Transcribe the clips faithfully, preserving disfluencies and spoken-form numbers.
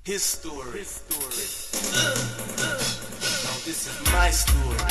his story. His story. Now this is my story.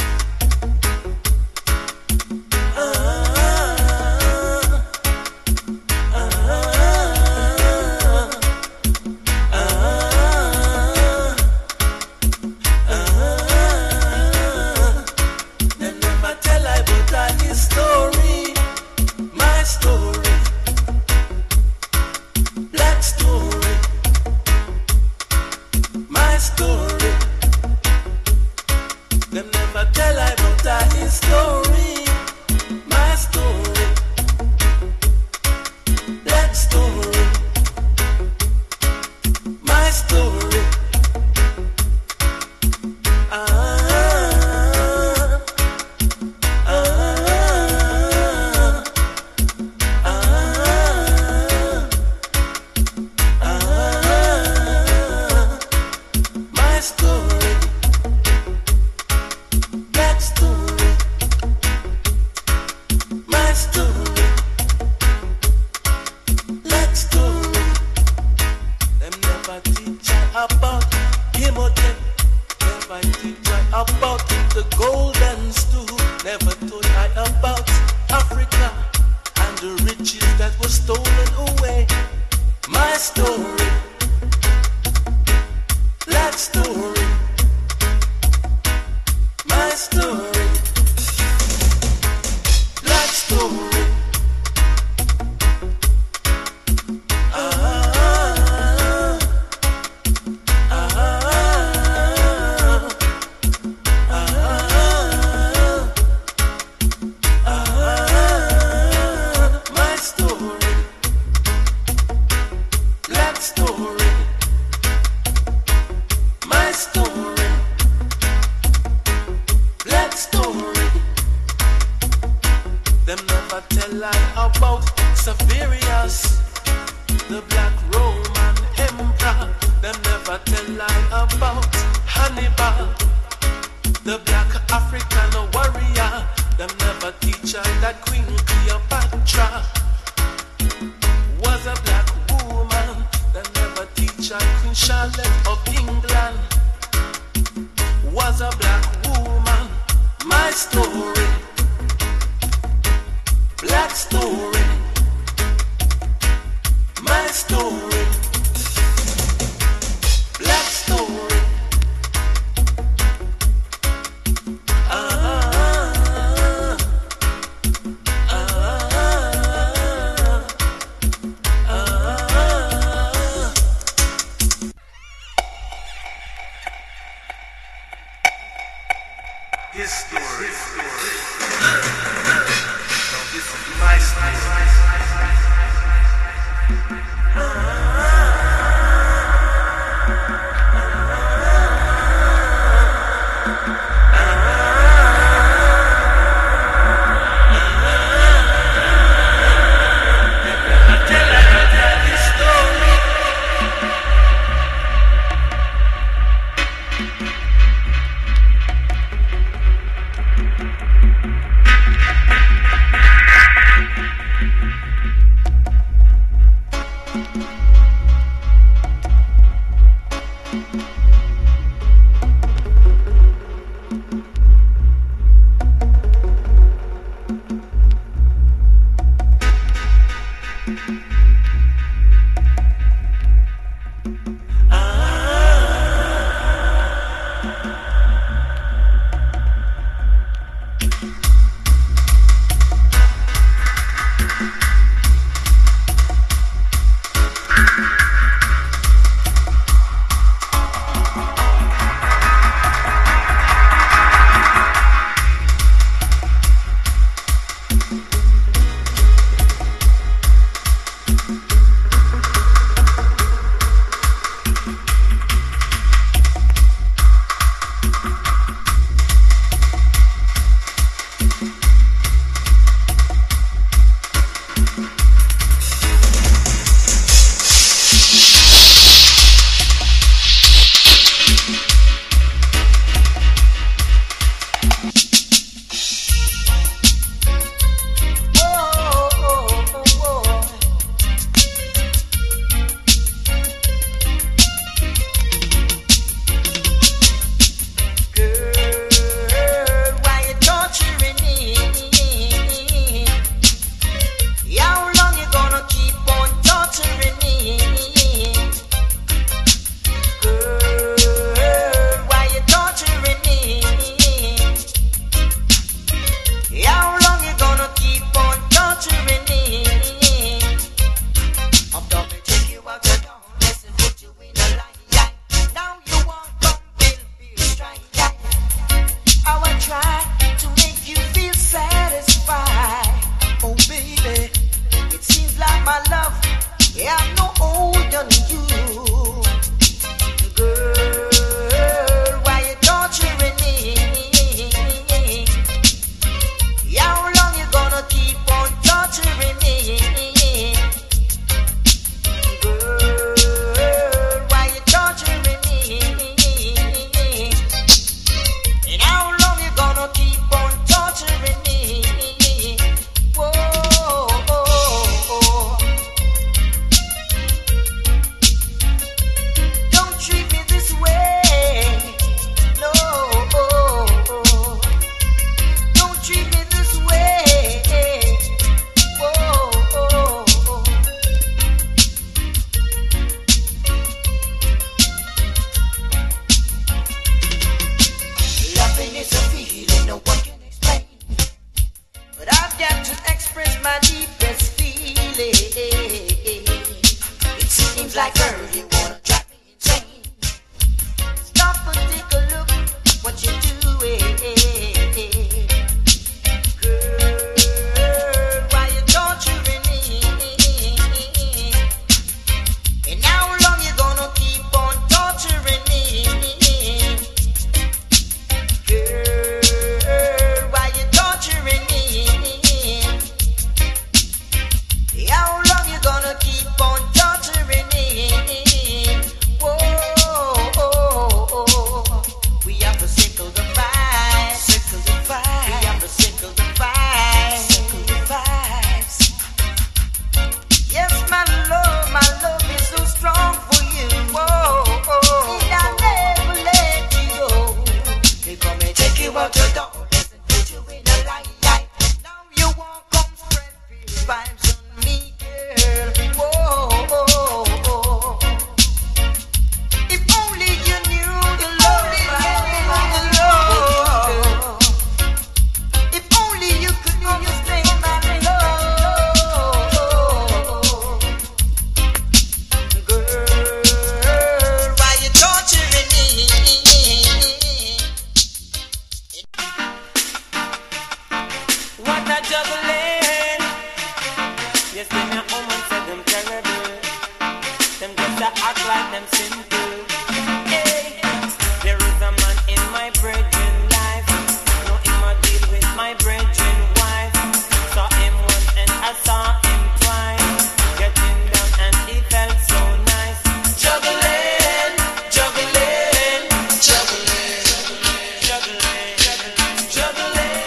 act like them simple. Hey, there is a man in my brethren life. No him a deal with my brethren wife. Saw him once and I saw him twice. Getting down and he felt so nice. Juggling, juggling, juggling, juggling, juggling, juggling,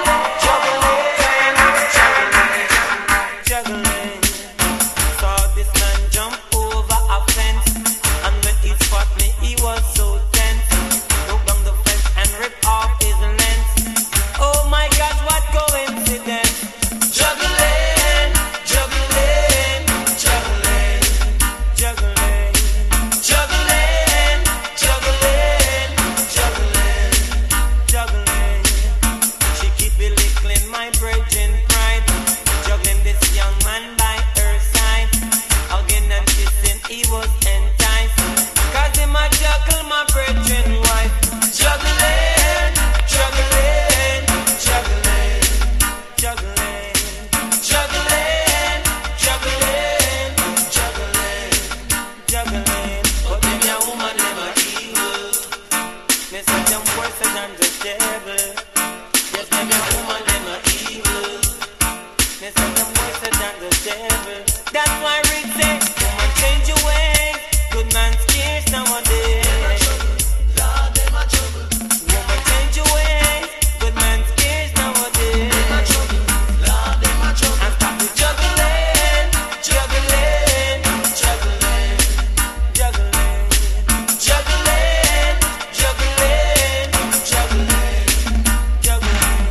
juggling, juggling. Saw this man jump over a fence, and when he spot me, he was so tense. Broke down the fence and ripped off his lens. Oh my God, what coincidence! Juggling, juggling, juggling, juggling, juggling, juggling, juggling, juggling. She keep belittling my brethren pride, juggling this young man by her side. Hugging and kissing, he was enticed, cause him a juggle my brethren wife. Juggling, juggling, juggling, juggling, juggling, juggling, juggling, juggling. But them young woman never evil. Me say them worse than the devil. Yes, them young woman never evil. Me say them worse than the devil. That's why we say, woman change your ways. Good man scarce nowadays. Lord, them a trouble. Woman change your ways. Good man scarce nowadays. Them a trouble. Lord, them a trouble. And stop the juggling, juggling, juggling, juggling, juggling, juggling, juggling, juggling.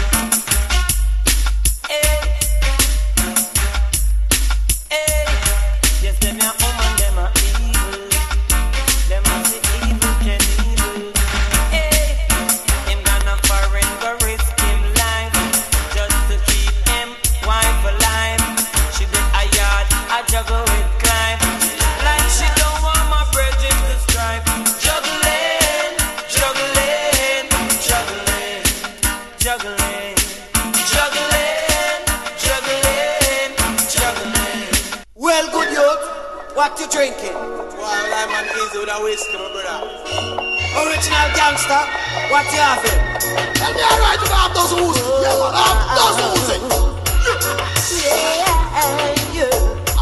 Hey, hey. Yes, them young woman, them a evil. Them a the evil can evil. Hey, him gonna foreign go risk him life just to keep him wife alive. She did a yard, a juggle with climb, like she don't want my brethren to strive. Juggling, juggling, juggling, juggling, juggling, juggling, juggling. Well, good youth, what you drinking? Well, I'm an easy with a whiskey, my brother. Original gangster, what you having? Tell me alright to have those who's yeah, man, have those who's Yeah, yeah.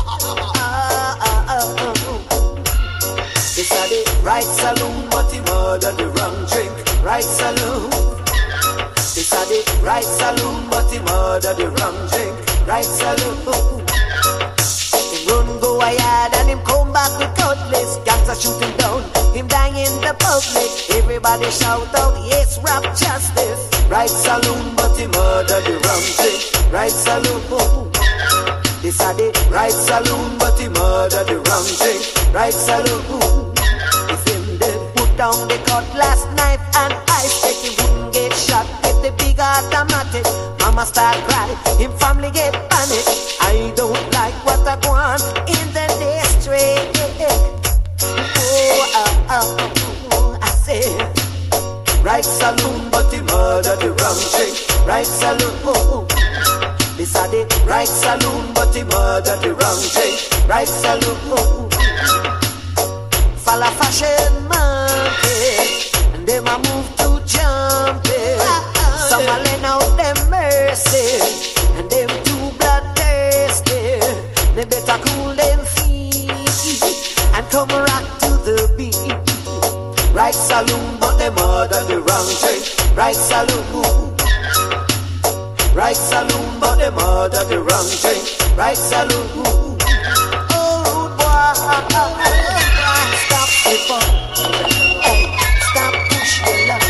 It's a the right saloon, but he murdered the wrong drink. Right saloon. It's a the right saloon, but he murdered the wrong drink. Right saloon. Him run go a yard and him come back with cutlass. Gangsta shoot him down, him dying in the public. Everybody shout out, yes, rap justice. Right saloon, but he murdered the wrong drink. Right saloon. This a the right saloon, but he murdered the wrong drink. Right saloon. If him dead, put down the cutlass knife and ice pick, he wouldn't get shot with the big automatic. Mama start cry, him family get panic. I don't like what I want in the district. Oh, oh, oh, oh, I say, right saloon, but he murdered the wrong drink. Right saloon. This a the right saloon, but he murdered the wrong drink. Right saloon. Falla fashion market, and them a move to jump it. Some a lend out them mercy, and them too bloodthirsty. They better cool them feet and come rock to the beat. Right saloon, but they murder the wrong drink. Right saloon. Right saloon, but they murder the wrong drink. Right saloon. Oh boy, stop the fun. Hey, stop push the love.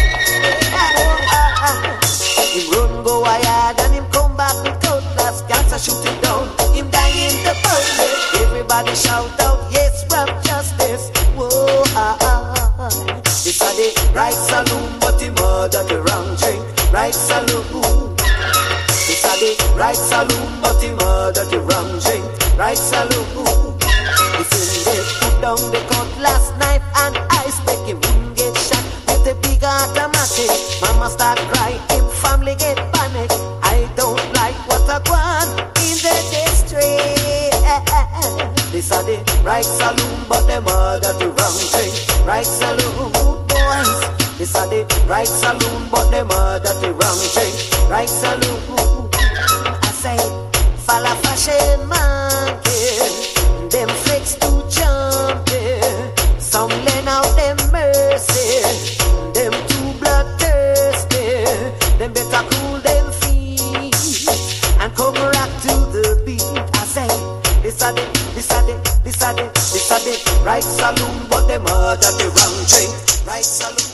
Him run go a yard and him come back with cutlass. Gangsta shoot him down, him die in the public. Everybody shout out, yes, rap justice. Whoa, ah, ah. This a the right saloon, but he murder the wrong drink. Right saloon. This a the right saloon, but he murder the wrong drink. Right saloon. If him dead, put down the cutlass knife and ice pick, him wouldn't get shot with the big automatic. Mama start crying, him family get panic. I don't like what I want in the district. This a the right saloon, but them murder the wrong drink. Right saloon, boys. This are the right saloon, but they murder the wrong drink. Right saloon. I say, follow fashion monkey. Them flex to jump there. Some lend out them mercy. Them too bloodthirsty. Them better cool them feet and come rock to the beat. I say, this are the, this are the, this are the, this are the right saloon, but they murder the wrong drink. Right saloon.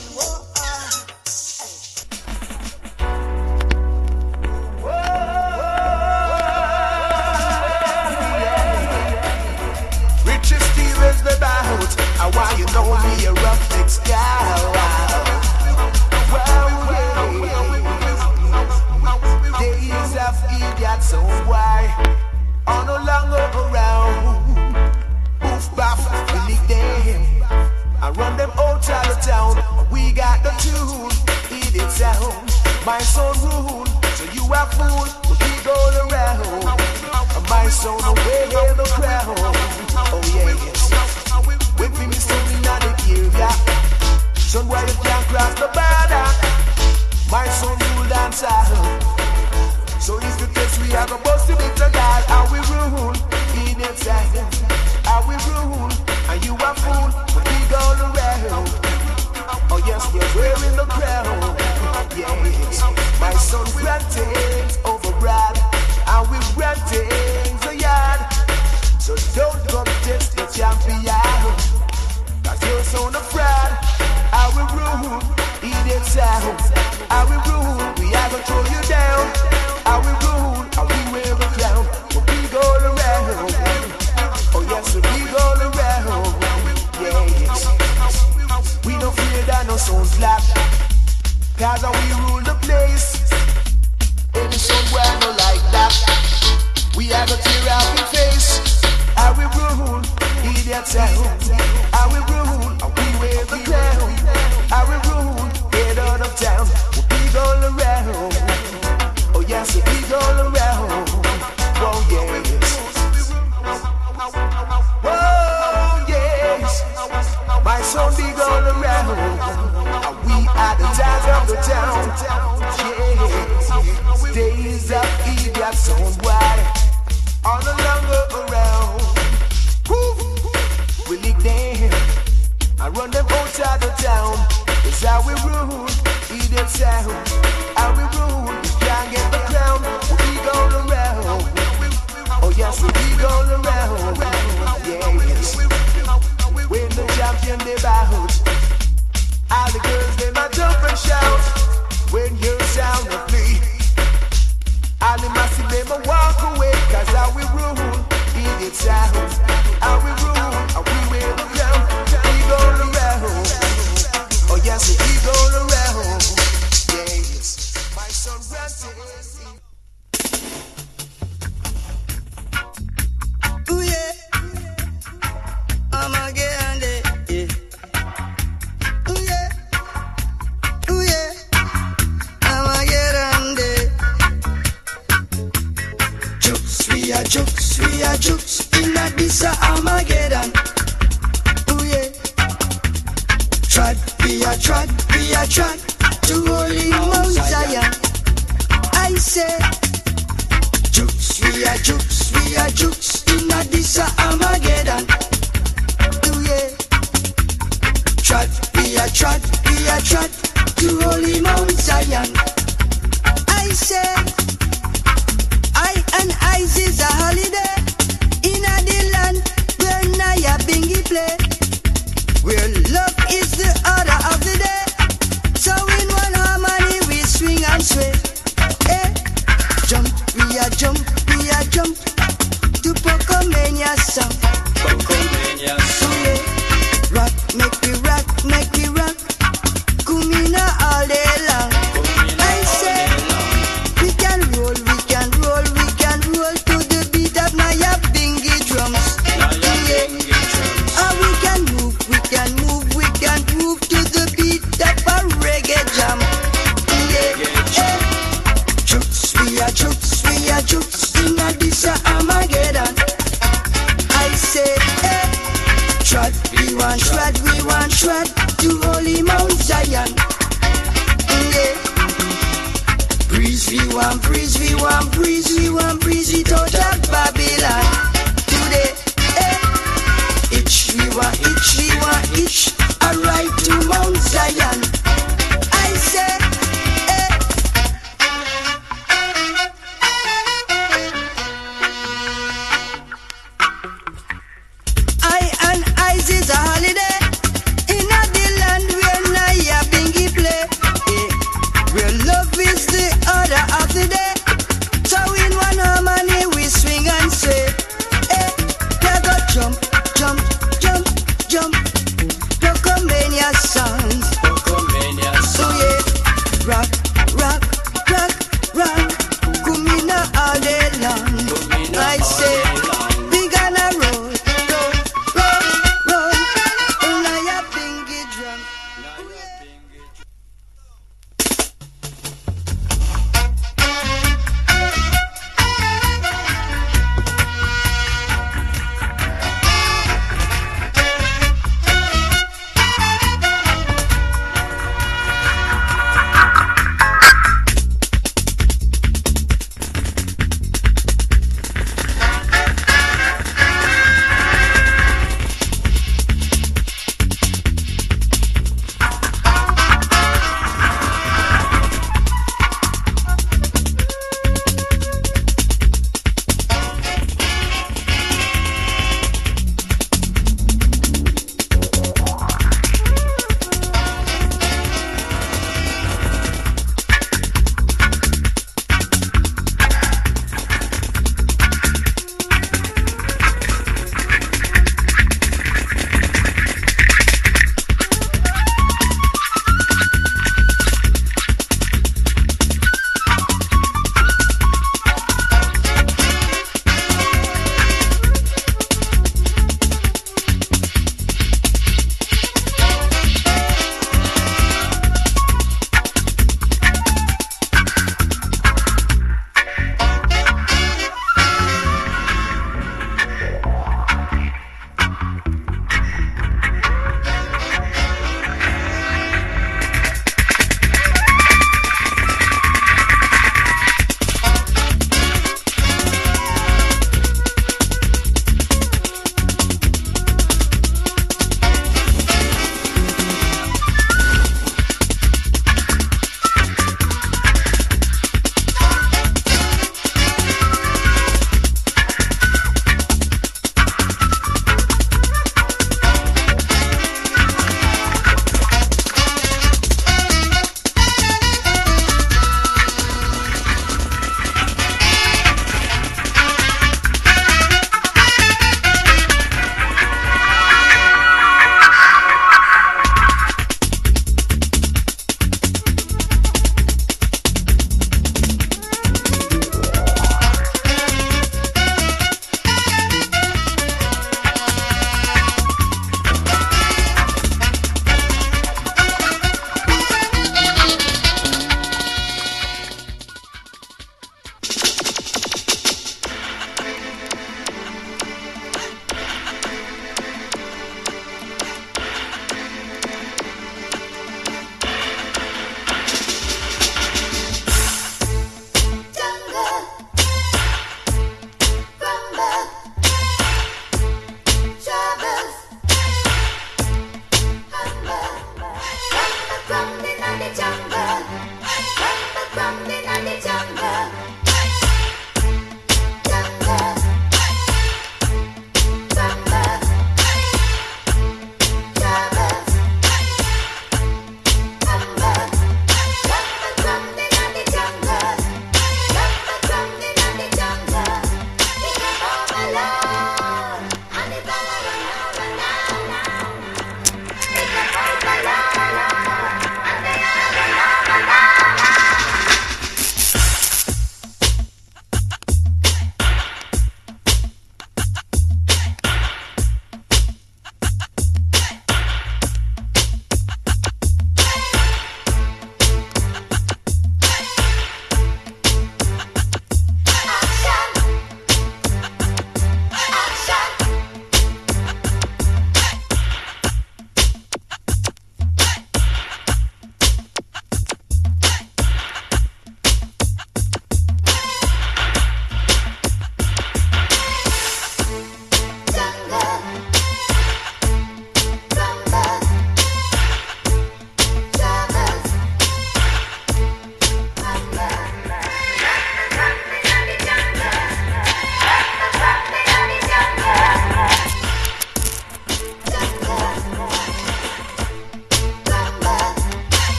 I want you know me a rough neck scout. Days of idiot, so why are no longer around? Boof baff, we lick them and run them out of the town. We got the tune, idiot sound. My son rule, so you are fool. We go around. My son away the crown. Oh yeah. When we miss something in the area, son, why you can't cross the border? My son rule dance out. So if the case we are supposed to be the God, and we rule in it side, and we rule, and you are fool, but we go around. Oh yes, we're wearing the crown. Yes, my son grant things over Brad, and we grant things a yard. So don't come test the champion. You're so no fraud. I will rule, idiot sound. I will rule, we are gonna throw you down. I will rule, and we wear the crown. But we go around. Oh yes, we go around. Yes. We don't fear that no sound slap. Cause we rule the place. Any sound where no like that. We are gonna tear out your face. I will rule, idiot sound. I will rule, and we wear the crown. I will rule, get out of town. We'll be all around. Oh yes, we'll be all around. Oh yes. Oh yes. My son be all around. And we are the tide of the town. Yes. Days of idiot sound wide. Are no longer around. We lick them and run them out of the town. It's how we rule, idiot sound. How we rule, you can't get the crown. We go around. Oh yes, we go around. Yes. When the champion they bout, all the girls they might jump and shout. When your sound will flee, all the massive they might walk away. Cause how we rule, idiot sound. How we rule, how we wear the crown. We go around. Oh yes, we go around. Yes, my son granted. Ooh yeah, I'm again there. Yeah. Ooh yeah, ooh yeah, I'm again there. Jokes, we are jokes, we are jokes. In a this Armageddon. Ooh yeah. Trod, we are trod, we are trod to holy Mount Zion. I say, jokes, we are jokes, we are jokes. In a this Armageddon. Ooh yeah. Trod, we are trod, we are trod to holy Mount Zion. I say, I and Ice is a holiday. In a the land where Naya Bingy play, where love is the order of the day. So in one harmony we swing and sway. Eh? Jump, we are jump, we are jump to Pocomania song. Pocomania song. Rock, make me rock, make me rock. Kumina all day long. I say, we can roll, we can roll, we can roll to the beat of Naya Bingy drums. Yeah. Oh, we can move, we can move, we can move to the beat of a reggae jam. Yeah. Yeah. Jokes, we are jokes, we are jokes in a this Armageddon. I say, eh, trot, we want trod, we want trod to holy Mount Zion. Yeah. Breeze, we want breeze, we want breeze, we want breeze it out of Babylon. Today, eh. Itch, we want itch, we want itch, a ride to Mount Zion. I say, eh. I and Ice is a holiday in a the land where Naya Bingy play, eh. Where love is the order of the day. So in one harmony we swing and sway, eh. They go jump, jump, jump, jump. They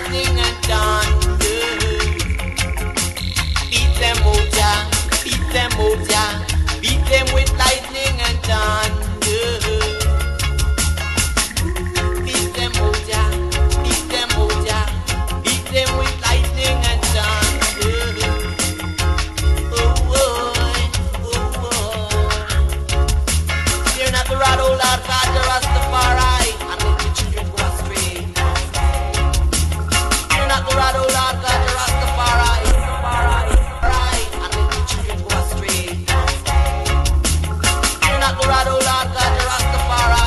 lightning and thunder. Beat them out, yeah. Beat them out, yeah. Beat them with lightning and thunder. Beat them out, yeah. Beat them out, yeah. Beat them with lightning and thunder. Oh, boy, oh, boy. Fear not the rod, oh Lord God, the Rastafari, and let the children go astray. Fear not the rod, oh Lord God, the Rastafari, right, and let the children go astray. Fear not the rod, oh Lord God, the Rastafari.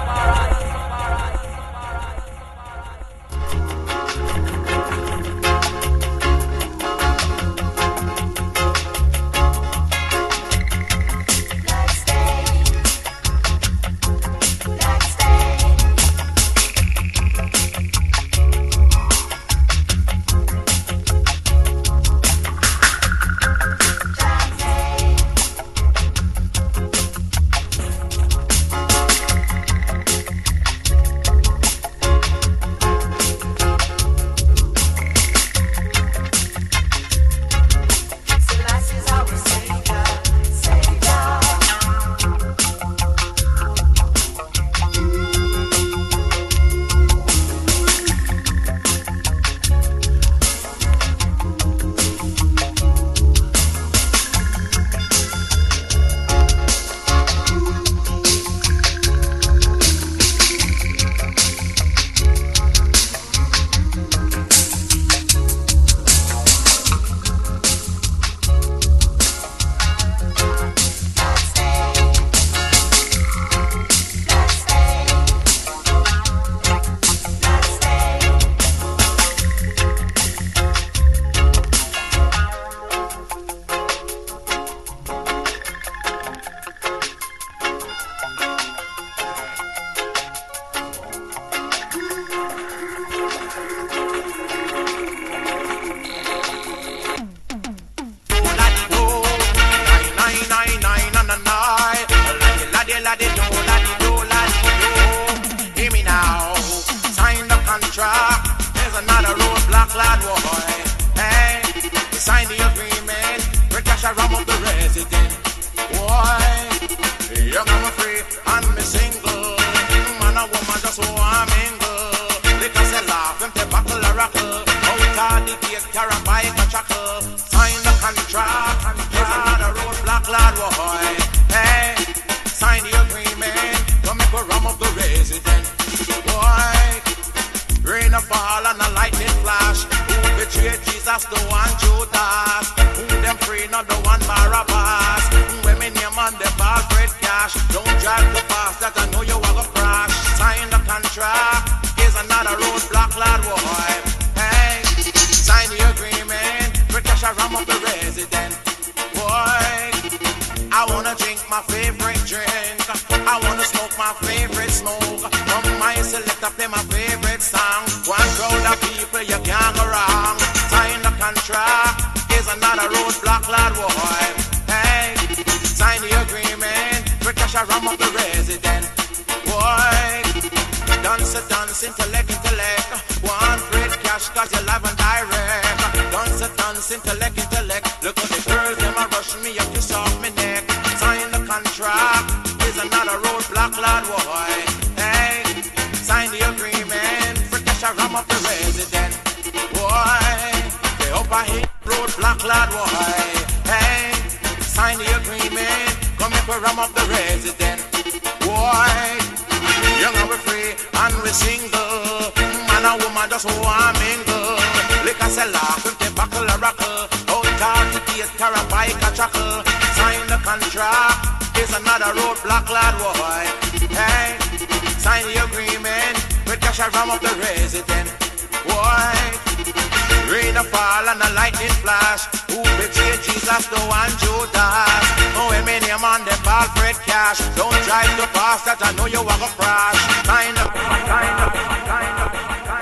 Don't drive too fast, that I know you are gonna crash. Kind of, kind of, kind of.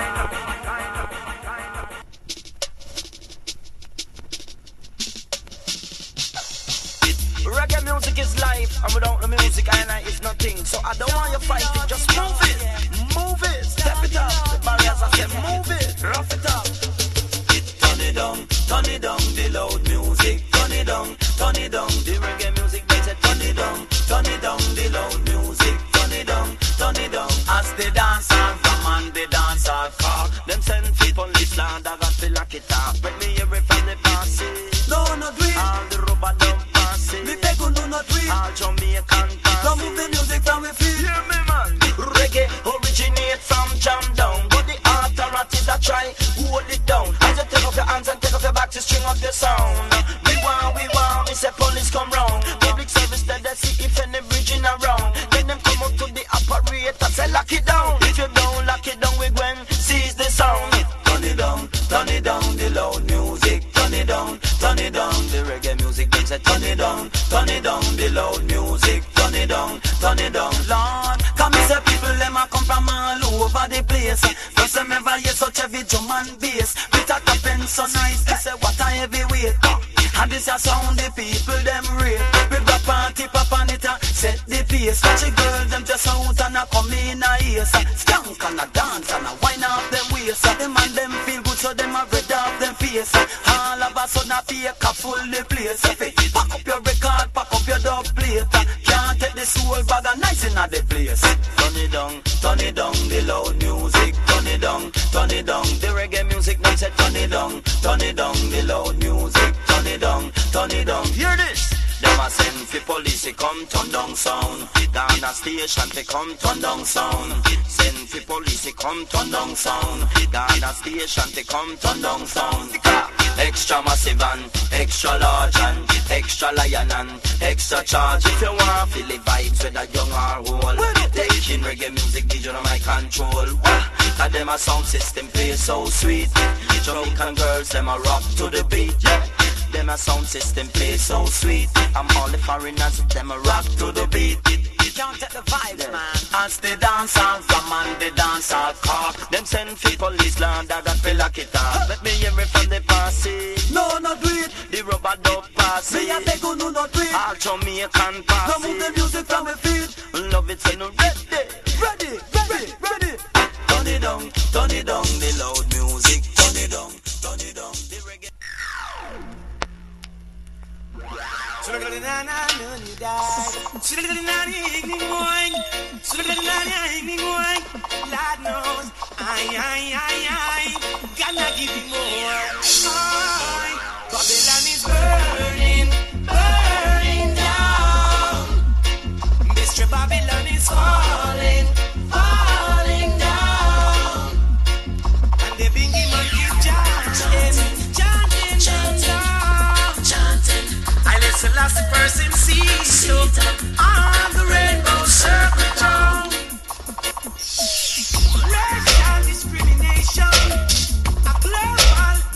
Reggae music is life, and without the music, I know it's nothing. So I don't want you fighting, just move it, move it, step it up. barriers. I say move it, rough it up. Turn it down, turn it down, the loud music. Turn it down, turn it down, the reggae music. They say turn it down, turn it down, the loud music. Turn it down, turn it down. As they dance and from and they dance all car. Them send people this land, I got to lock it up. Let me hear it from the passy. No, not we. All the rubber dump passy. Me beg you, no, not we. All Jamaican passy. Don't move the music from we feet. Hear me, man. Reggae originate from jam down, but the authorities that try hold it down. As you take off your hands and take off your back to string up your sound. We want, we want, me say police come round. Public service that they see if any bridging around. Then them come up to the operator, say lock it down. If you don't lock it down, we go and seize the sound. Turn it down, turn it down, the loud music. Turn it down, turn it down, the reggae music. Them say turn it down, turn it down, the loud music. Turn it down, turn it down, Lord. Come me say people them a come from all over the place. Don't say me ever hear such heavy drum and bass. With a top and so nice, they say what a heavyweight. And this a sound the people them rate. We go party pop on it and set the pace. Watch the girls them just out and a come in a ears. Skank and a dance and a wine off them waist. Them and them feel good so them a red off them face. All of a sudden a fake a full the place. Pack up your record, pack up your dub plate. Can't take the soul bag and nice in a the place. Turn it down, turn it down, the loud music. Turn it down, turn it down, the reggae music. Them say turn it down, turn it down, the loud music. Turn it down, turn it down. Hear this. Them a send fi police to come turn down sound. Down a station to come turn down sound. Send fi police to come turn down sound. Down a station to come turn down sound. Extra massive and extra large and extra lion and extra charge. If you want feel the vibes with a young or old, taking reggae music, D J on my control. Cause them a sound system play so sweet. Jamaican girls them a rock to the beat. Yeah. Them a sound system play so sweet. I'm all the foreigners, them a rock to the beat. Can't take the vibes, yeah. Man. As they dance and from and they dance all car. Them send fi police land, I got feel like it up. Let me hear it from the passy. No, not do it. The rubber dub passy. Me a beg you, no, not do it. All Jamaican passy. Don't move the music from my feet. Love it, say no ready. Ready, ready, ready. Turn it down, turn it down, the loud music. Turn it down, turn it down, the reggae. Shoulda got it on and you die. Shoulda got it on evening wine. Shoulda got it on evening wine. Lord knows, I, I, I, I, gonna give you more. I, Babylon is burning, burning down. Mister Babylon is falling, falling down. And the bingy man keep chanting, chanting, chanting. I last person sees you on the rainbow circle town. Racial discrimination, a global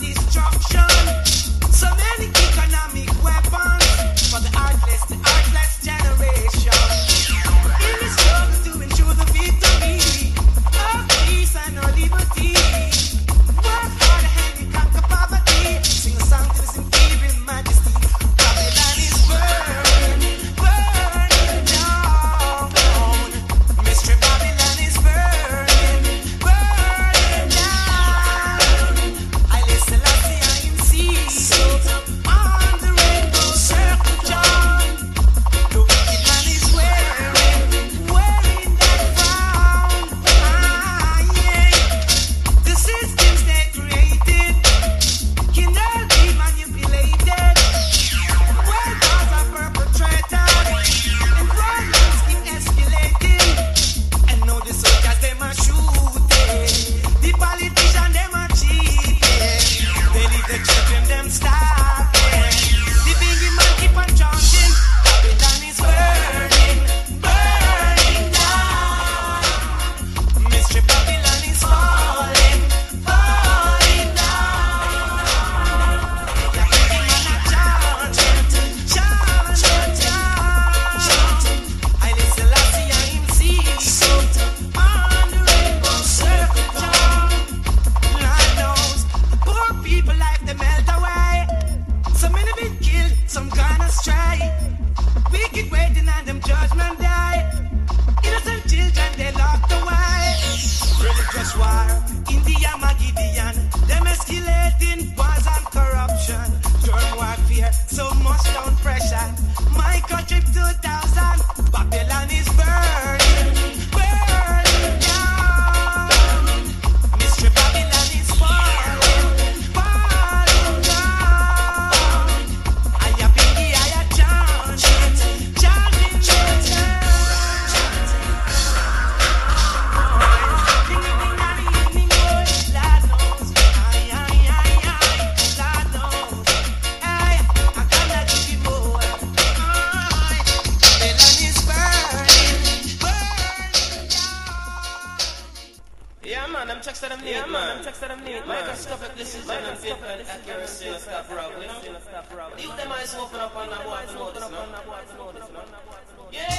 instead of neat, man. Make us stop at this is man and paper and accuracy and stop rob, you know? You them eyes open up on that boy to notice, no? Yeah,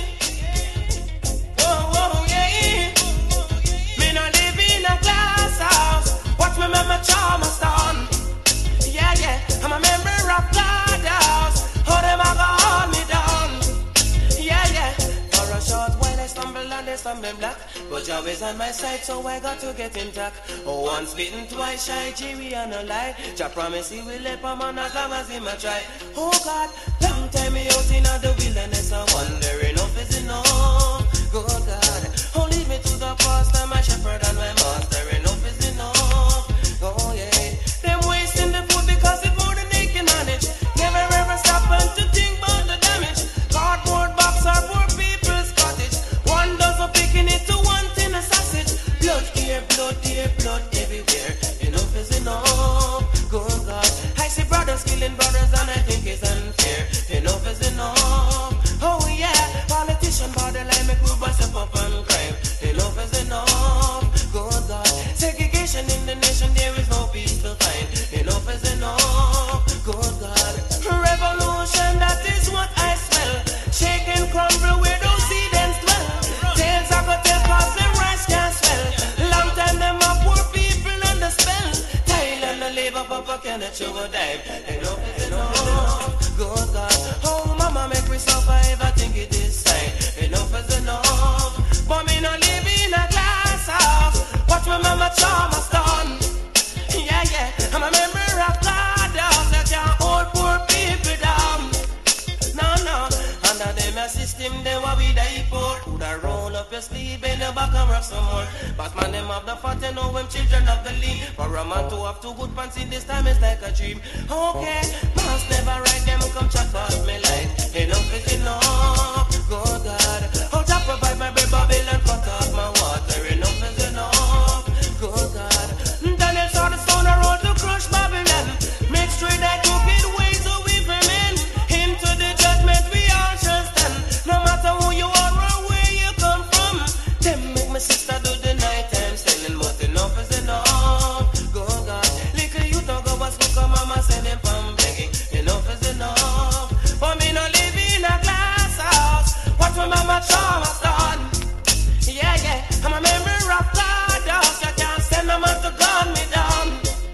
yeah. Whoa, whoa, yeah. Me no live in a glass house. Watch me make my charm a stone. Yeah, yeah. I'm a member of God house. How them a go hold me down? Yeah, yeah. For a short while I stumble and they stumble black, but Jah is on my side, so I got to get intact. Oh, once bitten, twice shy, Jerry and a lie. Jah promise he will help a man as long as he may try. Oh God, long time me out in the wilderness, I'm wondering if it's enough. Good God, oh lead me to the pastor, my shepherd and my master. Enough is enough. Oh yeah, them wasting the food because it's more than they can manage. Never ever stop and to think about the damage. Cardboard box or poor people's cottage. One dozen picking it to one tin a sausage. Blood here, blood here, blood everywhere. Enough is enough. Good God, I see brothers killing brothers and I think it's unfair. Enough is enough. Oh yeah, politician borderline make we bust up up and crime. Enough is enough. Good God, segregation in the nation, there is no peace to find. Enough is enough. Good God, revolution, that is what I smell. Shake and crumble where those seedings dwell. Tales I could tell cause the rice can't smell. Long time them up poor people under spell. Thailand the labor papa cannot show a dime. Enough is enough. Good God, oh mama make me suffer if I think it is time. Enough is enough. But me no live in a glass house. Watch my mama charm a stone. Yeah, yeah, I'm a member of God house. I can't hold poor people down. No, no, under them a system, they were with the poor. Coulda roll up your sleeve in the back and rock some more. But man, them have the fat and know them children of the lean. For a man to have two good pants in this time is like a dream. Okay, must never write them come chat about me like enough is enough. Good God, I'll top provide my bread, Babylon cut off my water. Enough is enough. Good God, Daniel saw the stone I rolled to crush Babylon. Make straight that crooked ways away from men. Into the judgment we all shall stand. No matter who you are or where you come from. Them make my sister do the night time selling, but enough is enough. Good God, little you talk about smoke, mama send them from begging. Enough is enough. For me no live in a glass house. Watch my mama charm a stone. Yeah, yeah, I'm a member of God house. I can't send no man to gun me down.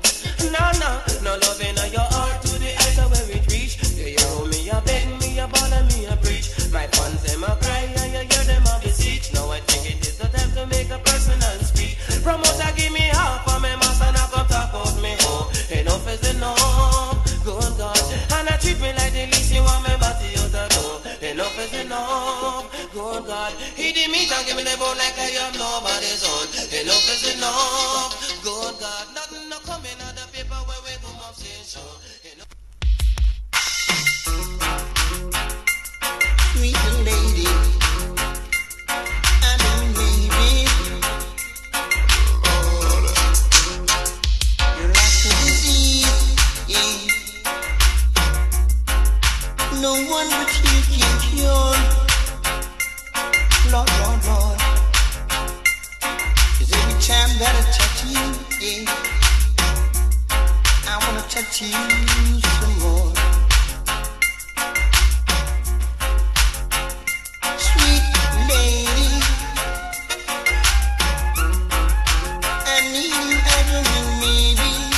No, no, no love in your heart to the altar where it reach. Yeah, you hold me, you beg me, you ball and me, you preach. My fans, them a cry and you hear them a beseech. Now I think it is the time to make a personal speech. Promoter give me half of my master, now come talk about me, oh. Enough is enough, good God. And I treat me like the least you want me body out the door. Enough is enough, good God. He did me and give me the bone like I am nobody's own. Enough is enough, good God. Nothing no coming out the paper where we go up saying so. Enough. Sweet lady, I don't need you're like a disease, yeah. No one but you can cure. Lord, Lord, Lord. 'Cause every time that I touch you, yeah, I wanna touch you some more. Sweet lady, I need you every minute,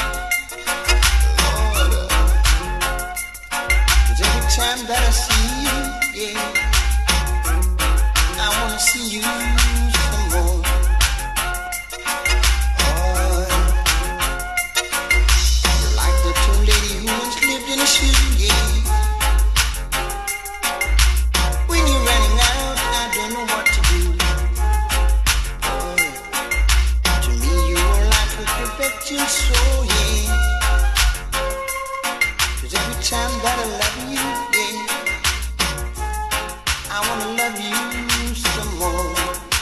Lord. 'Cause every time that I see you, yeah, I wanna see you some more. Oh, you're like the two lady who once lived in a shoe, yeah. When you're running out, I don't know what to do. Oh, to me you are like a perpetual soul, yeah. 'Cause every time that I love you, yeah, I wanna love you some more.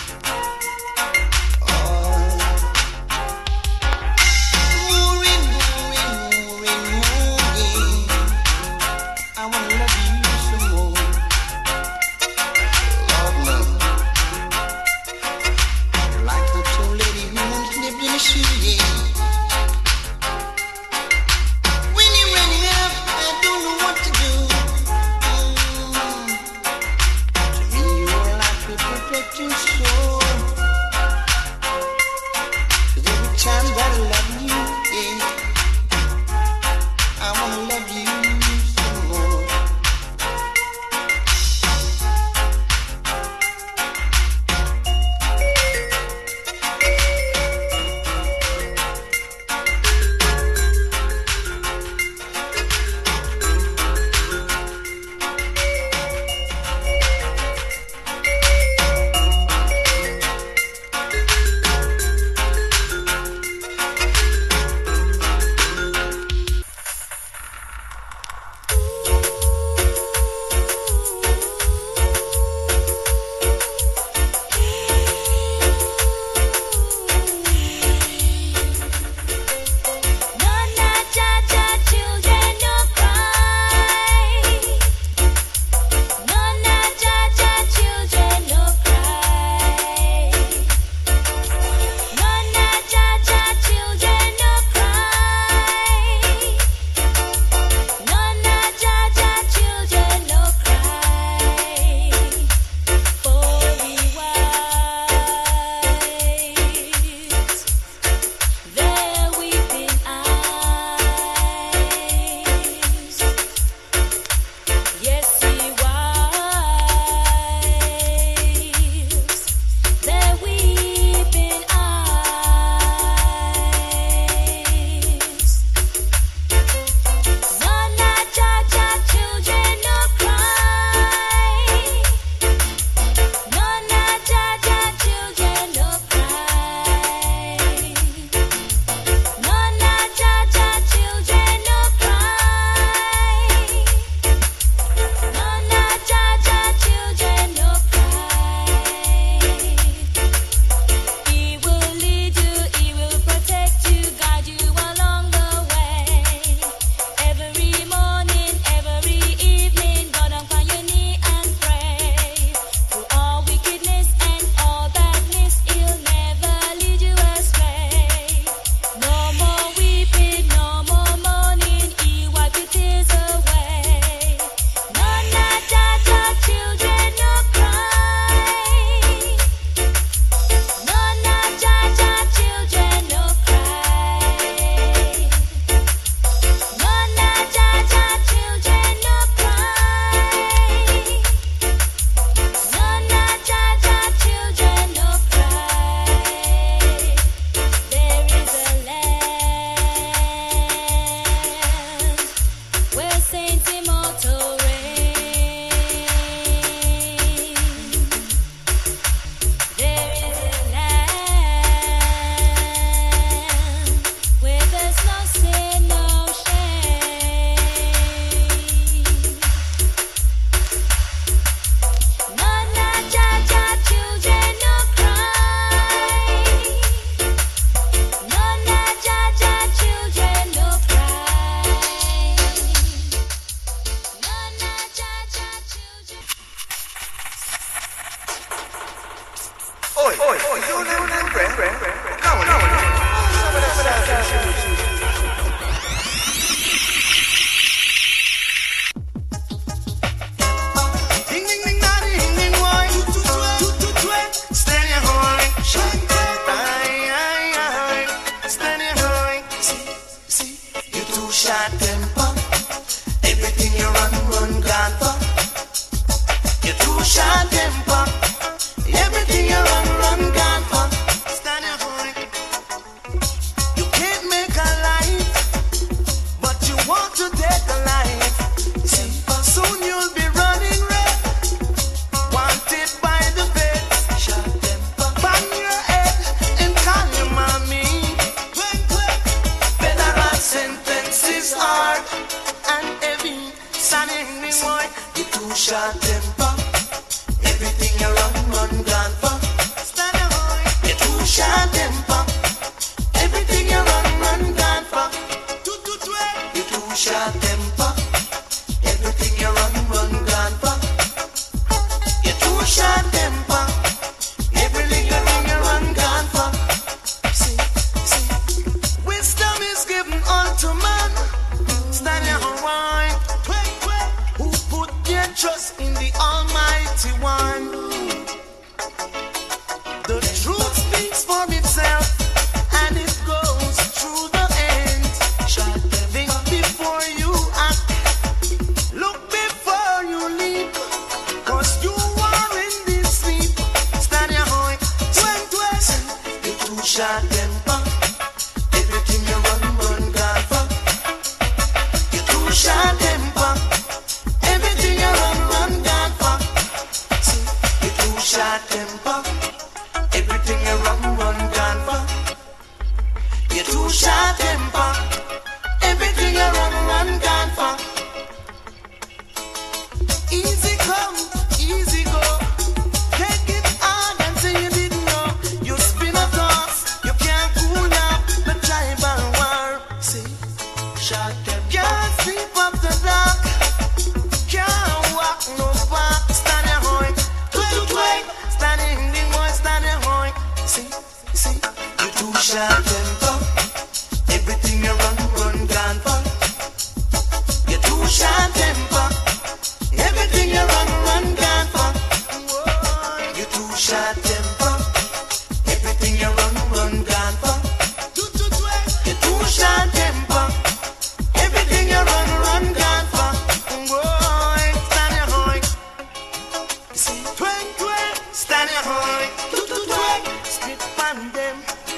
short temper. Everything you run, run, gone for. You're too short temper. Everything you run, run, gone for. Stand your point. You can't make a life, but you want to take a life. See, soon you'll be running red, wanted by the feds. Short temper. Bang your head and call your mommy. Federal sentences hard and heavy. Standing the boy, you too short temper. Everything you run, run, gone for. Stand your boy, you too short temper. Everything you run, run, gone for. Two, two, twelve, you too short temper. Everything you run, run, gone for. You too short temper. Everything you run, you run, gone for. See, see, wisdom is given unto man. Stand your boy, who put their trust in the Almighty One. The truth speaks for itself, and it goes through the end. Think before you act, look before you leap, cause you are in this sleep. Stand your hoy, twang twang, you too short temper. Everything you run, run, gone for. You too short temper. Everything you run, run, gone for. See, you too short temper. Everything you run, run, gone for. You too short temper. Everything you run, run, gone for. Easy come, easy go. Take it hard and say you didn't know. You spin a toss, you can't cool up the tribal war. See, short temper. Can't sleep up the dark. Can't walk no back. Stand your hoy, twig, twig. Standing the boy, stand your hoy. See, see, you too short temper. Everything you run, run, gone for. You too short temper. Everything you run, run, gone for. You too short temper. Everything you run, run, gone for. You too short temper. Everything you run, run, gone for. Boy, stand your hoy. See, twang, twang, stand your hoy. Toot, toot, twang, spit on them.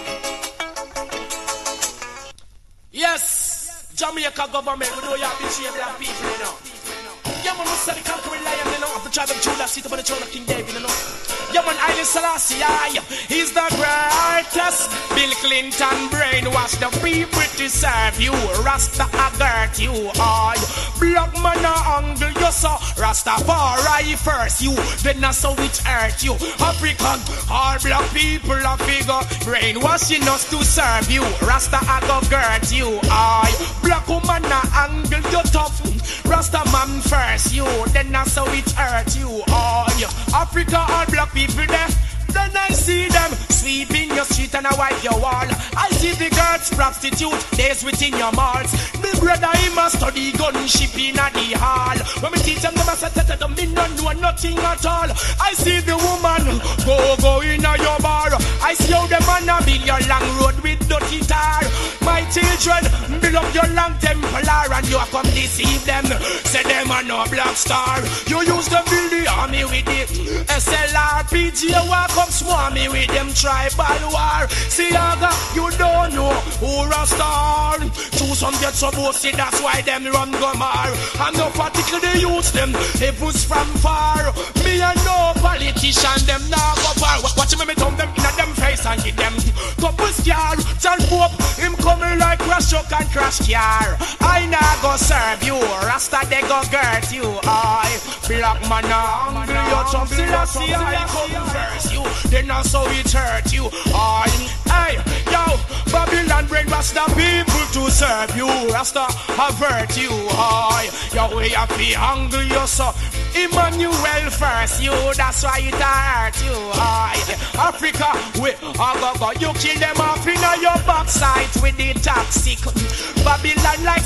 Yes, Jamaica government, we know you have been shaving our people, you know. Yeah, man, we say the conquering lion, you know, of the tribe of Judah, seated upon the throne of King David, you know. Yeah, man, Haile Selassie, aye, he's the greatest. Bill Clinton brainwashed the people to serve you. Rasta agert you, aye. Black man a angle you so. Rastafari first you, then that's how it hurt you. African, all black people a figure brainwashing us to serve you. Rasta agert you, aye. Black woman a angle you tough. Rasta man first you, then that's how it hurt you, aye. Africa, all black people there. Then I see them sweeping your street and I wipe your wall. I see the girls prostitute days within your malls. The brother he must study gunship in a the hall. When we teach them them I say that them me no know nothing at all. I see the woman go go in a your bar. I see how them man a build your long road with dirty tar. My children build up your long Templar and you come deceive them. Say them a no black star. You use them build the army with it S L R P G walk up swarmy with them tribal war. See Aga, you don't know who a star. Choose some get so boasted, that's why them run gomar. And no particular they use them, it was from far. Me and no politician, them now go far. Watch me, me thumb them in a them face and give them couple scar. Tell Pope, him coming like crash truck and crash car. I now go serve you, Rasta they go girt you. I black man hungry, you jump till I see I come first you. Then also it hurt you. I, hey, yo, Babylon bring Rasta people to serve you. Rasta avert you. I, yo, we have to hungry you so. Emmanuel first you, that's why it hurt you. I, Africa, we are go go. You kill them off in your backside with the toxic. Babylon like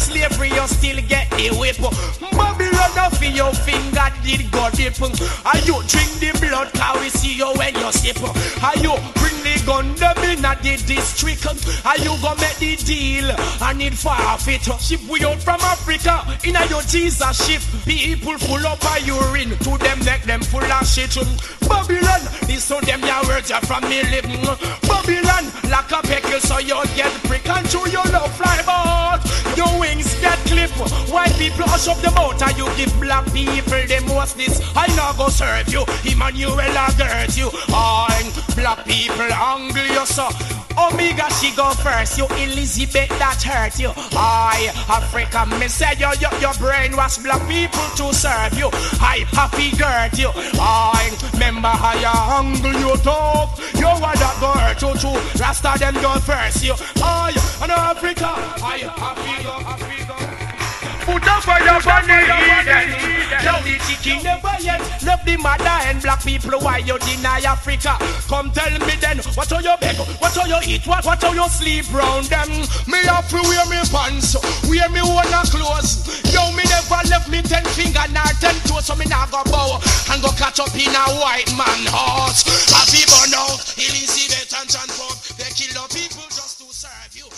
slavery, you still get the whip. Babylon off your finger did go dip. Are you drink the blood, can we see you when you sip? Are you bring the gun, them in at the district? Are you gonna make the deal? I need forfeit. Ship we out from Africa, in a your Jesus ship. People full up of urine, to them neck them full of shit. Babylon, this on them your words are from me living. Babylon, like a peckle so you get prick and chew your love fly out. Your wings get clip. White people hush up the mouth and you give black people the most this. I now go serve you, Emmanuel I hurt you. I'm black people hungry you so. Omega she go first, you Elizabeth that hurt you. I Africa me say you, you your brain was black people to serve you. I happy hurt you. I remember how you hungry you talk. You are that go hurt you too. Rasta them go first you. I and Africa, I happy go happy go. Put up for your bunny now the chicken never yet left the mother and black people. Why you deny Africa? Come tell me then, what are you beg? What are you eat? What, what are you sleep round them? Me have to wear me pants, wear me one clothes. Yo, me never left me ten finger nor ten toes. So me now go bow and go catch up in a white man horse. Happy burn out, Elizabeth and John Pope. They kill the people just to serve you.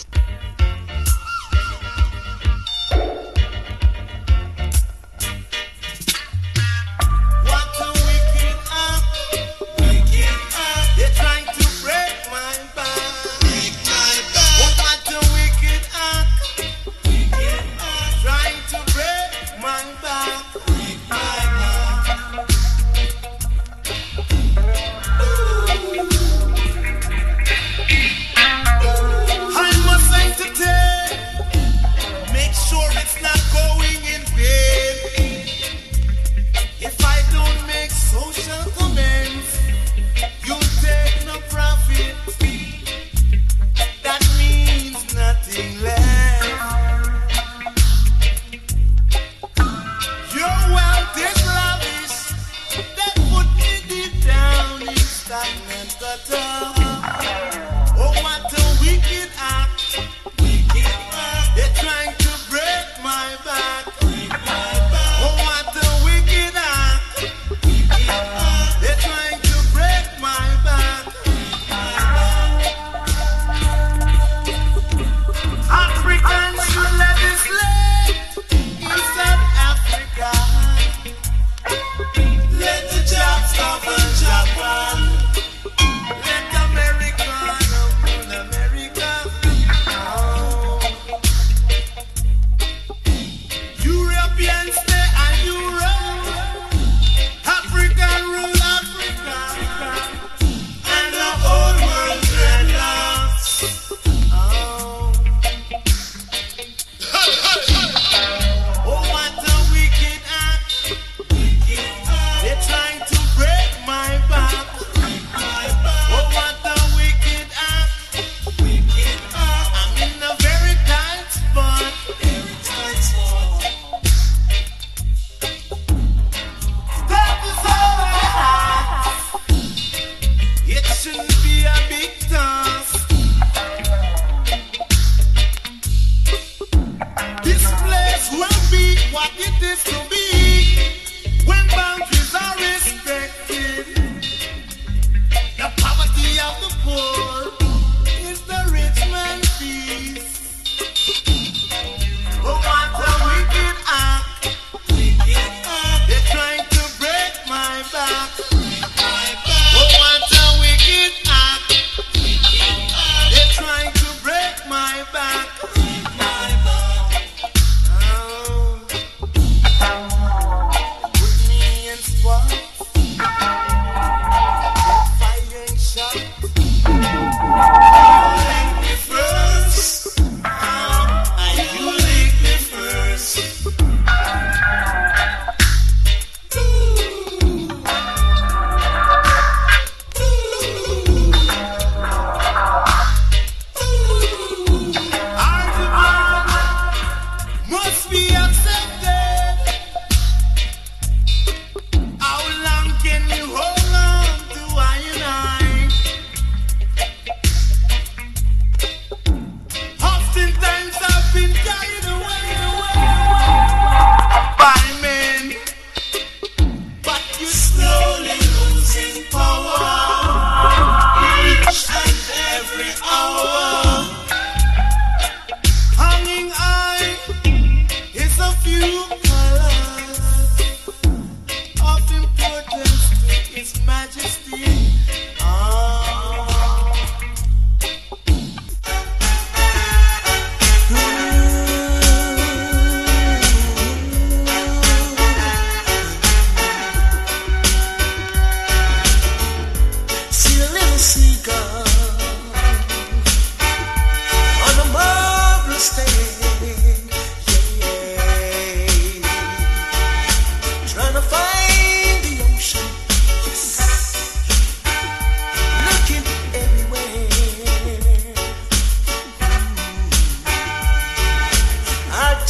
My back.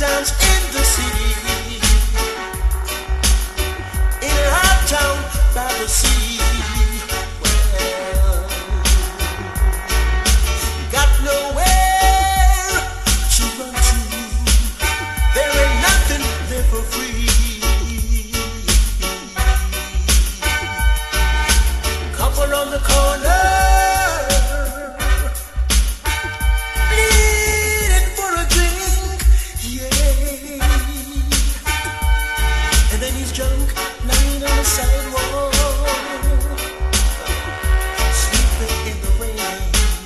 times in the city, in a hot town by the sea. Well, got nowhere to run to. There ain't nothing there for free. Couple on the corner, bleeding for a drink, yeah. And then he's drunk, lying on the sidewalk, sleeping in the rain.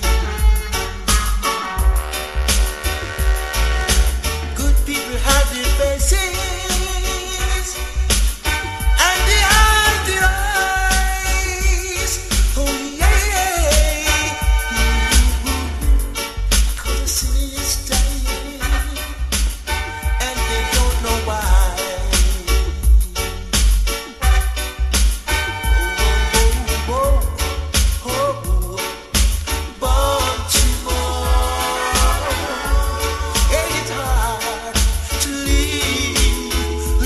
Good people hide their faces, and they hide their eyes. Oh yeah, 'cause the city is dying, and they don't know why. Oh, oh, oh, oh, Baltimore, ain't it hard to leave?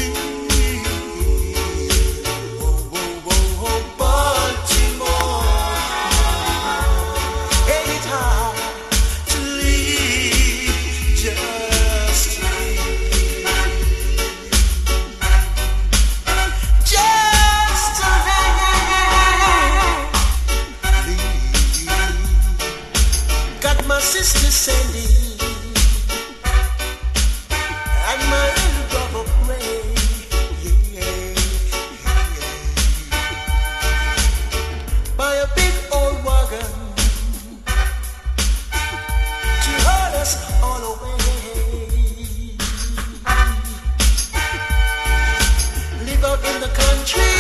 Oh, oh, oh, oh, Baltimore, ain't it hard to leave? Just leave. Just to leave. Got my sister Sandy and my little brother Ray. Yeah, yeah. Buy a big old wagon to haul us all away. Live out in the country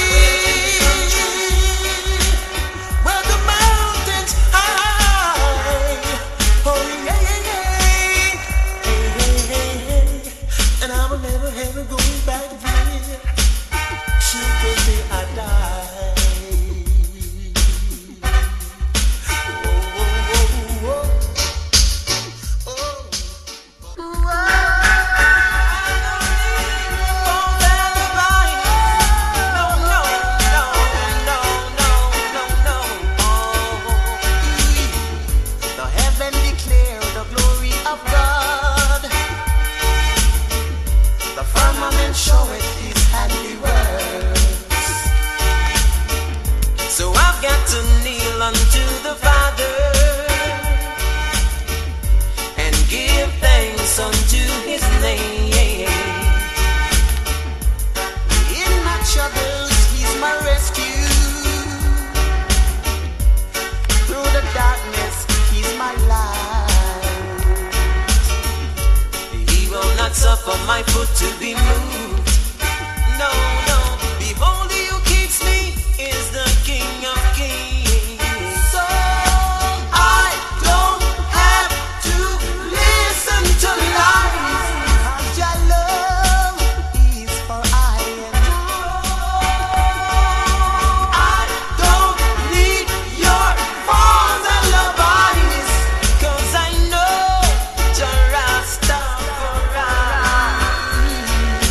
where the mountains high. Oh yeah, yeah, yeah. Hey, hey, hey, hey. And I will never ever go back there till the day I die. Oh, oh, oh, oh. The heaven declare the glory of God. The firmament showeth his handiworks. So I've got to kneel unto the Father and give thanks unto his name. In my troubles, he's my rescue. Through the darkness, he's my light. He will not suffer my foot to be moved. No, no. Behold, he who keeps me is the King of Kings. So I don't have to listen to lies. 'Cause your love is for I and I don't need your falls and love bodies. 'Cause I know Jah Rastafari.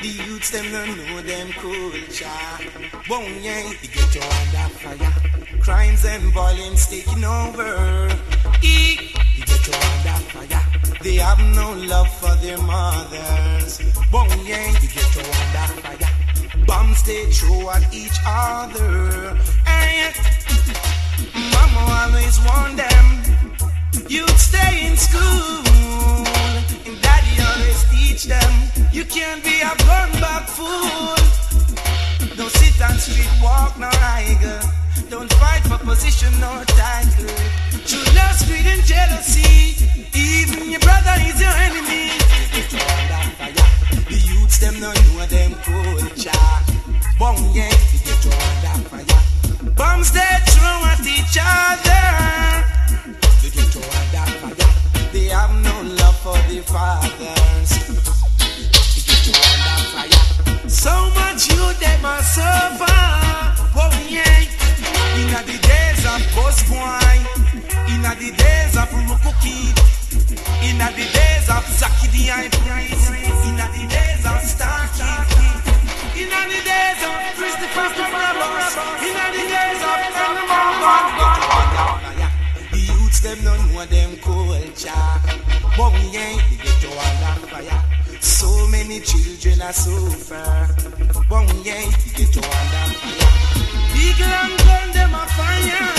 The youths them don't know them culture. Bon yeah, the ghetto under fire. Crimes and violence taking over. Eek, the ghetto under fire. They have no love for their mothers. Bon yeah, the ghetto under fire. Bombs they throw at each other. And mama always warned them, you'd stay in school. And daddy always teach them, you can't be a gun back fool. Don't sit on street walk nor higher. Don't fight for position nor title. True love, greed and jealousy. Even your brother is your enemy. The youths them don't know them culture. Bon yeah, they get you under fire. Bombs they throw at each other. They get you under fire. They have no love for the fathers. They get you under fire. So much you them are suffer. Bon yeah. Inna the days of Boss Boy, inna the days of Rukuki, inna the days of Zaki the High Priest, inna the days of Starkey, inna the days of Christopher Ramos, inna the days of Animal. The youths them don't know them culture, but we ain't the ghetto under fire. So many children are suffer, but we ain't the ghetto under fire. Eagle and gun them a fire.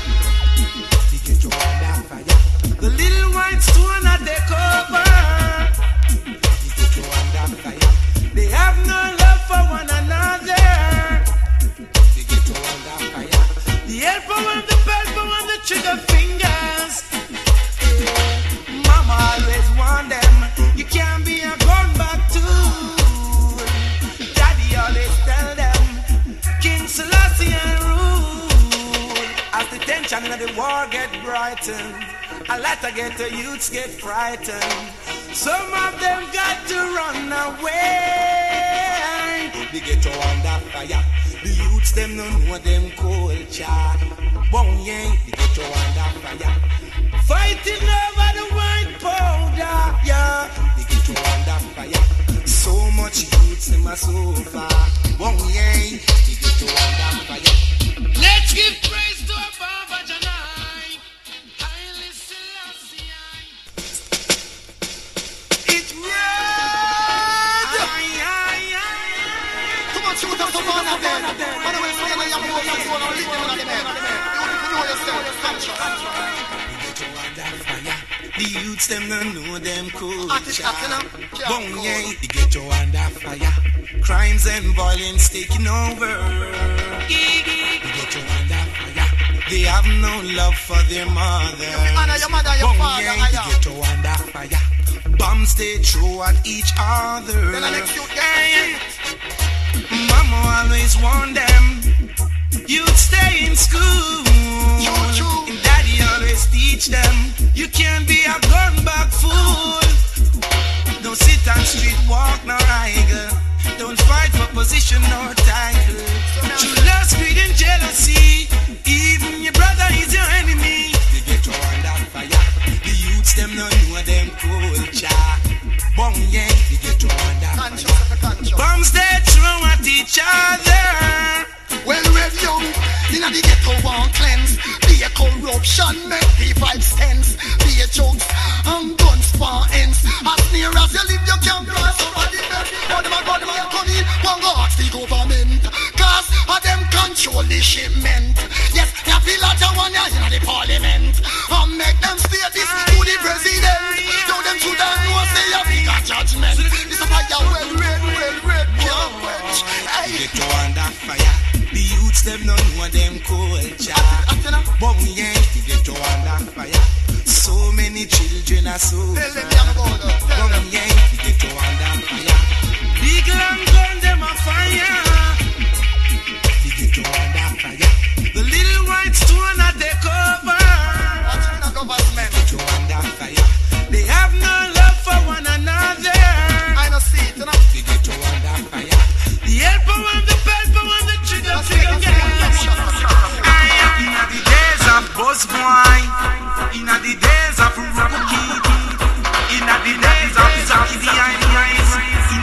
They get you under fire. The little white stone at the cover. They get you under fire. They have no love for one another. They get you under fire. The helper and the pelper and the trigger fingers. Yeah. Mama always warned them, you can't be a gun back tool. Daddy always tell them, King Selassie and rule. As the tension in the war get brightened, a lot of ghetto youths get frightened. Some of them got to run away. They get to under fire. The youths them don't know them culture. Bon yeah, they get to under fire. Fighting over the white powder, yeah. They get to under fire. So much youths them are so far. Bon yeah. Let's give praise to our Baba Janai. Haile Selassie. It's red. Come on, shoot up some fun out there. By the way, so you're young boys and so on, leave them on the bed. You know yourself, the youths them don't know them culture. Bon yeah, they get you under fire. Crimes and violence taking over. They get you under fire. They have no love for their mothers. Bon yeah, they get you under fire. Bombs they throw at each other. Mama always warned them, you'd stay in school. And daddy always teach them, you can't be a gun back fool. Don't sit on street walk nor higher. Don't fight for position or title. True love, greed and jealousy. Even your brother is your enemy. They get you under fire. The youths them don't know them culture. Bon yeah, they get you under fire. Bombs they throw at each other. Well, red young, inna the ghetto one cleanse. Be a corruption, make the five cents. Be a jokes and guns for ends. As near as you live, you can't cross over the bed. But them a God, them a come in, one go ask the government. Cause of them control the shipment. Yes, they feel like a one year in the parliament. And make them say this to the president. Tell them to them know say a bigger judgment. This is why you well, red, well, red, can't quench. Get you under fire. The youths them don't know them culture. But we ain't to get you under fire. So many children are so far. But we ain't to get you under fire. Big and gun them a fire. They get you under fire. The little white stone at the cover. Get you under fire. They have no love for one another. I know see it, you know. They get you under fire. The helper and the pelper and the trigger finger. Inna the days of Boss Boy, inna the days of Rukuki, inna the days of Zaki the High Priest,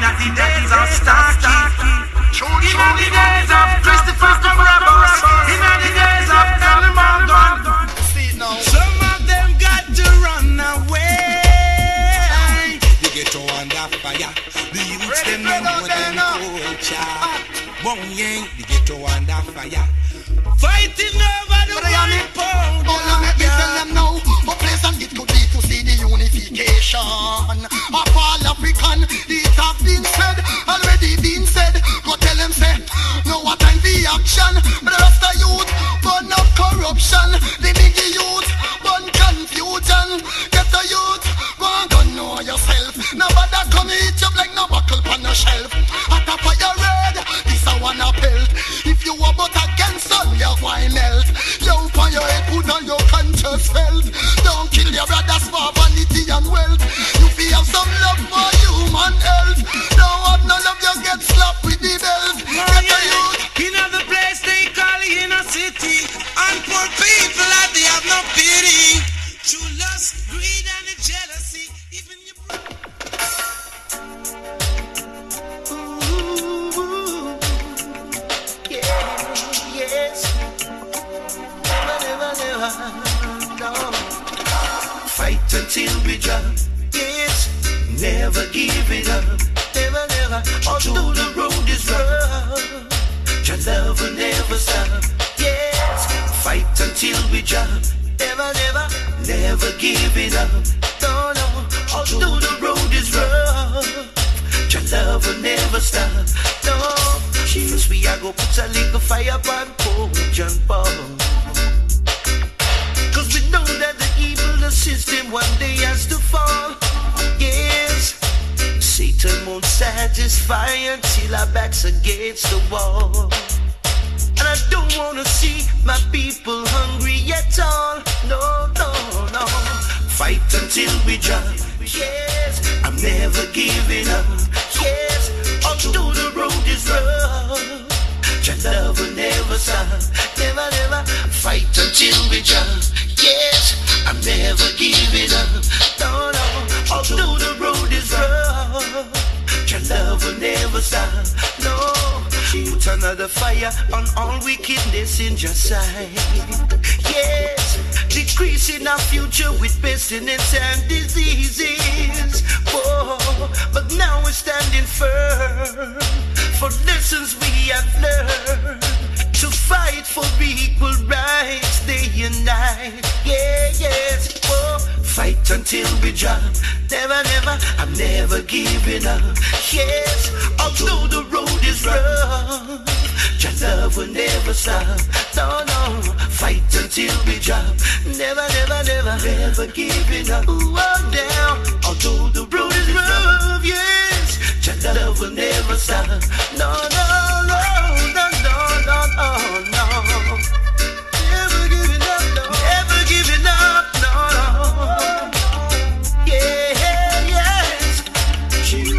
The youths them know them culture. Bong yang, the ghetto under fire. Fighting over the white powder. Oh, now make me tell them now. A place and it could be to see the unification of all African. It have been said, already been said. Go tell them say, no what time for action. But the rest of youth, burn up corruption. The big youth, burn confusion. Get the youth, go and go know yourself. Nobody come eat you like no buckle on the shelf. At a fire red, this I wanna pelt. If you are but against sun, you're why melt. You on your head, put on your conscious felt. Don't kill your brothers for vanity and wealth. You feel some love for human health. Don't have no love, you get slapped with the belt. Get the youth. In other place they call it in a city. And poor people that they have no pity. True lust, greed and the jealousy. Even you. Ooh, yeah, yes. Never, never, never, no. Fight until we drop. Yes, Never give it up. never, never. Although the road is rough, Your love will never stop. yes, Fight until we drop. never, never, Never give it up. no, no. Although the road is rough, Your love will never stop. no. First we a go put a little fire upon poor John Paul. Cause we know that the evil the system one day has to fall. Yes, Satan won't satisfy until our backs against the wall. And I don't wanna see my people hungry at all. No, no, no. Fight until we drop. Yes, I'm never giving up. yes, although the road is rough, Your love will never stop. never, never. Fight until we drop. Yes, I'm never giving up. no, no. Although the road is rough, Your love will never stop. no. Put another fire on all wickedness in your sight. Yes, decreasing our future with pestilence and diseases. Whoa, but now we're standing firm for lessons we have learned to fight for equal rights day and night. Yeah, yes, whoa. Fight until we drop. Never, never, I'm never giving up. yes, although the road is rough, Your love will never stop. no, no, Fight until we drop. never, never, never, Never giving up. ooh, oh, down, Although the road is rough, yes, Your love will never stop. no, no, no, no, no, no, no, no, never giving up, no, never giving up, no, no, yeah, yes, You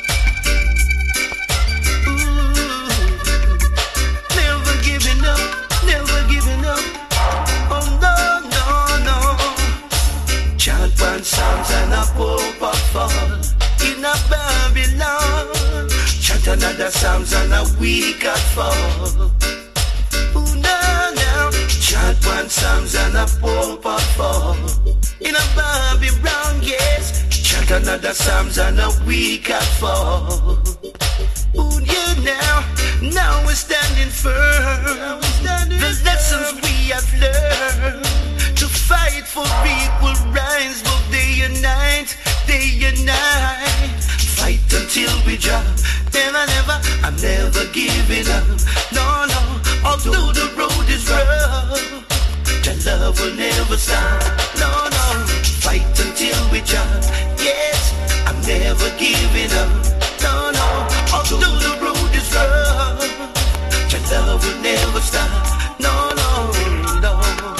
never giving up, never giving up. Oh no, no, no. chant one psalms and a hope of fall. In a Babylon, Chant another psalms and a week at fall. ooh no, no. Chant one psalms and a hope of fall. In a Babylon, yes. Chant another psalms and a week at fall. Ooh yeah, now, now we're standing firm. The lessons we have learned to fight for equal rights, both day and night, day and night. Fight until we drop. Never, never, I'm never giving up. no, no. Although the road is rough, Your love will never stop. no, no. Fight until we drop. Yes, I'm never giving up. no, no. Although the road is rough, Your love will never stop. no, no, no.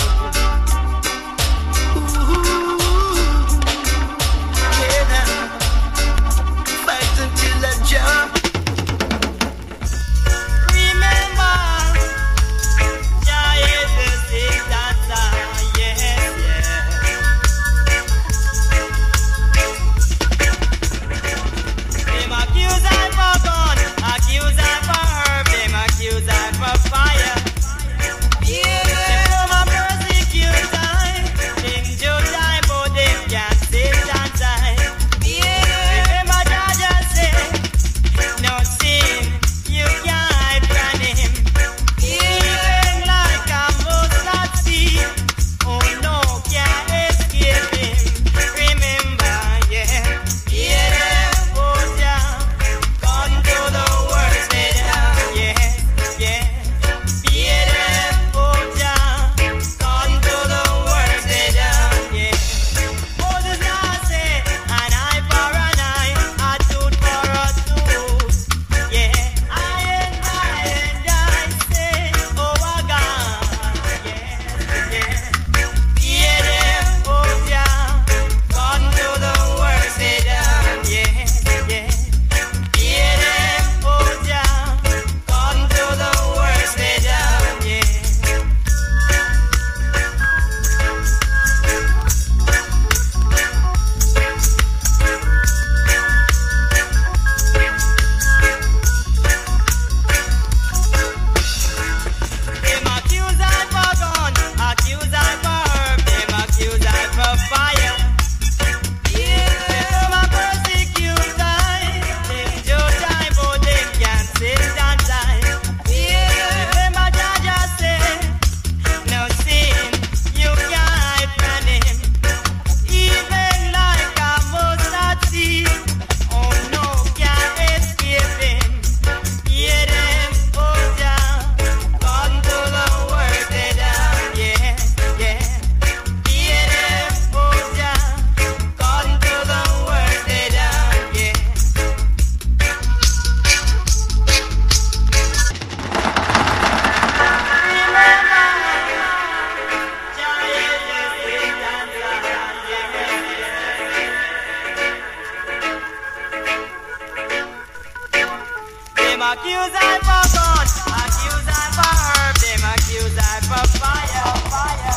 Ooh, yeah, now. Fight until I jump. Remember, yeah, yes, yes, yes, that's, uh, yes, yes. Them accuse I for gun, accuse I for herb, them accuse I for fire, fire.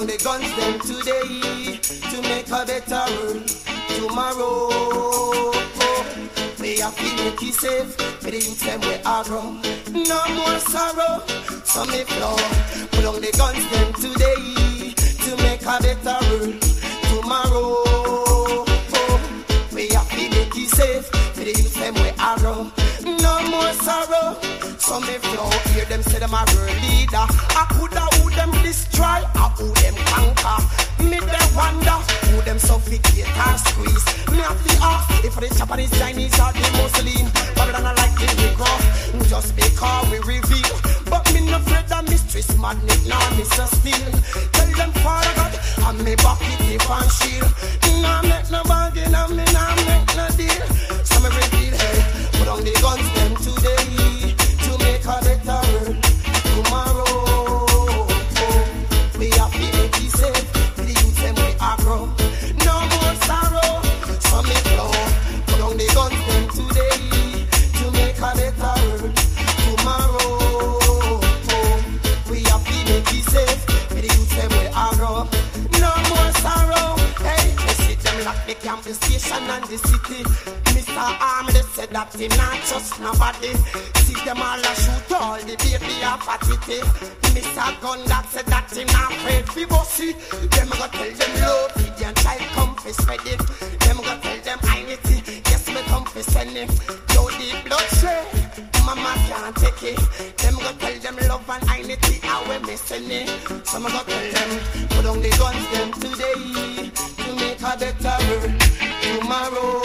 on the guns them today to make a better world tomorrow. We have to make it safe for the youth them we are grown. No more sorrow, so me flow. Put on the guns them today to make a better world tomorrow. We have to make it safe for the youth them we are grown. No more sorrow, so me flow. Hear them say them a world leader. I coulda who them destroy, or who them conquer. Me they wonder who them suffocate or squeeze. Me have to ask if the Japanese, Chinese or the Muslim. But I don't like the Negro, just because we reveal. But me no afraid of mistress, magnet, nor Mister Steel. Tell them Father God, and me back it if and shield. Nah make no bargain, and me nah make no deal. So me reveal, hey, put on the guns them today to make a better world tomorrow. We have to make it safe for the youth them we are grown. No more sorrow, so me flow. Put on the guns them today to make a better world tomorrow. We have to make it safe for the youth them we are grown. No more sorrow. Hey, they see them lock the campus station and the city. Mister Army, they said that he not trust nobody. See them all a shoot all the baby off a titty. Mister Gun that said that he not afraid for bossy. Them go tell them love, the child come for spread it. Them go tell them I need it, yes me come for send it. Yo the bloodshed, mama can't take it. Them go tell them love and I need it, how we missing it. Some go tell them put on the guns them today to make a better world tomorrow.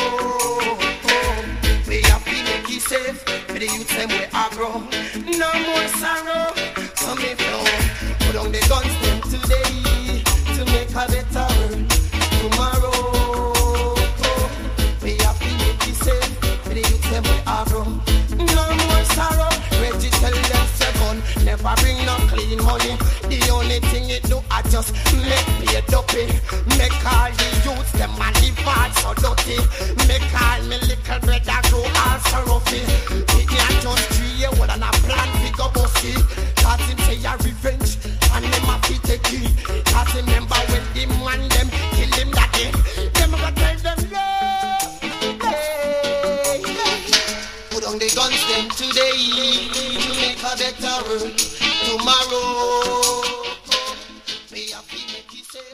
We have to make it safe for the youth them we are grown. No more sorrow, so me flow. Put on the guns them today to make a better world tomorrow. We have to make it safe for the youth them we are grown. No more sorrow, Reggie tell them seven. Never bring no clean money. The only thing it do I just make me a dopey. Make all the youths them and the bad so dirty. Make all me little brother grow all so roughy. It ain't just three year old and a plan big up bossy. Cause him say a revenge and them a fit take it. Cause remember when the man them kill him that day. Them go tell them yeah, hey, put on the guns them today to make a better world tomorrow. We have to make it safe.